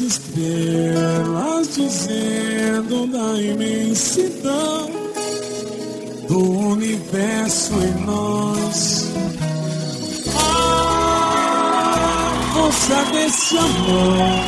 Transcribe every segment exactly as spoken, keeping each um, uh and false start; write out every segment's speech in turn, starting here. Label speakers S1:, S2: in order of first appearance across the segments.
S1: estrelas dizendo da imensidão do universo em nós. A força desse amor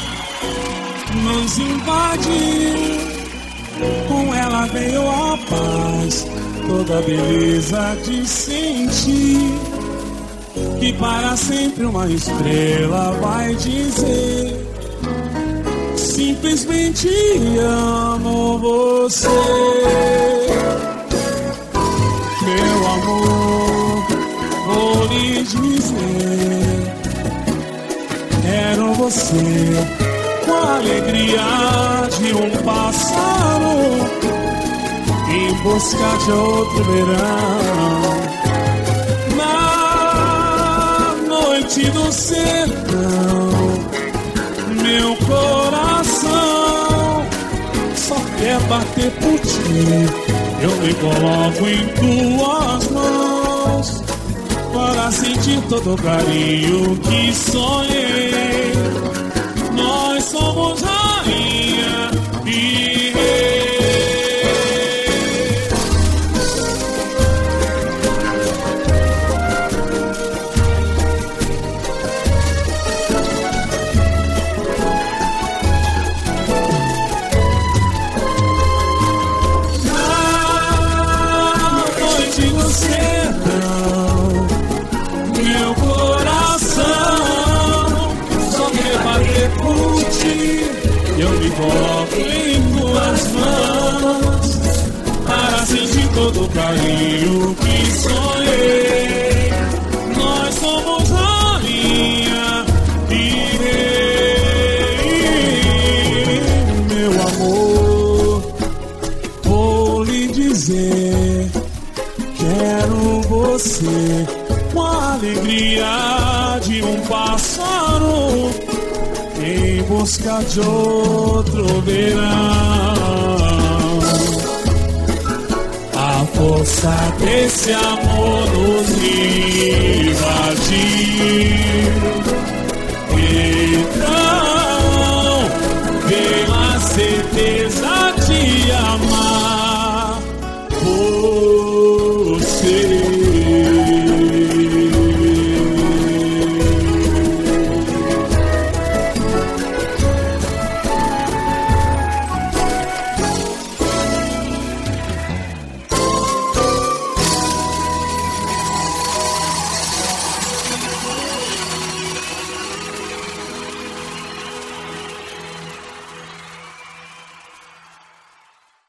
S1: nos invade, com ela veio a paz, toda a beleza de sentir que para sempre uma estrela vai dizer: simplesmente amo você. Meu amor, vou lhe dizer, quero você com a alegria de um pássaro em busca de outro verão. Na noite do sertão, meu coração só quer bater por ti. Eu me coloco em tuas mãos para sentir todo o carinho que sonhei. Nós somos rainha e rei. Eu me coloco em tuas mãos para sentir todo o carinho que sonhei. Nós somos rainha e rei. Meu amor, vou lhe dizer, quero você com a alegria de um pássaro em busca de outro verão. A força desse amor nos invade.